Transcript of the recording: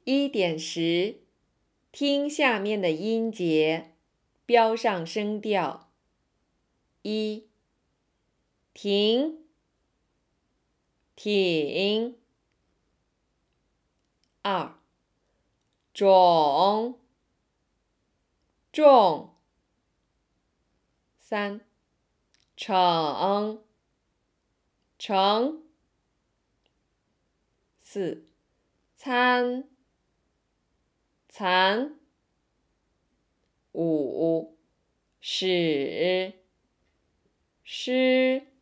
1.10，听下面的音节，标上声调。1、停，挺。2、种，重。3、成，成。4、参，残。5、使，诗。